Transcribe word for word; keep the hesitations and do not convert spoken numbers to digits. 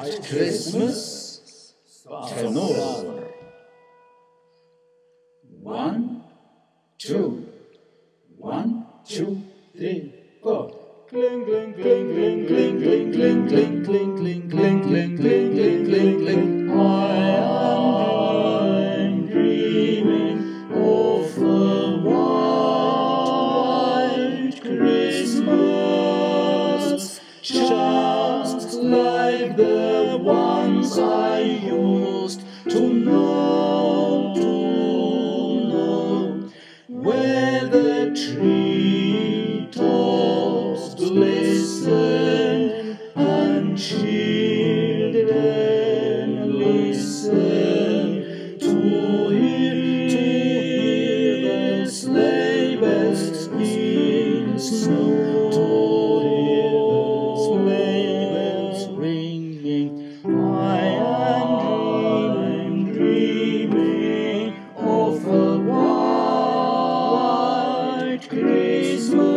White Christmas, tenor. One, two, one, two, three, four. Cling, cling, cling, cling, cling, cling, cling, cling, cling, cling, cling, cling, cling, cling, cling, cling. I am dreaming of a white Christmas, just like the ones I used to know, to know, where the treetops glisten and children listen to hear, to hear the sleigh bells in snow, to hear the sleigh bells ringing. I am dreaming, dreaming of a white Christmas.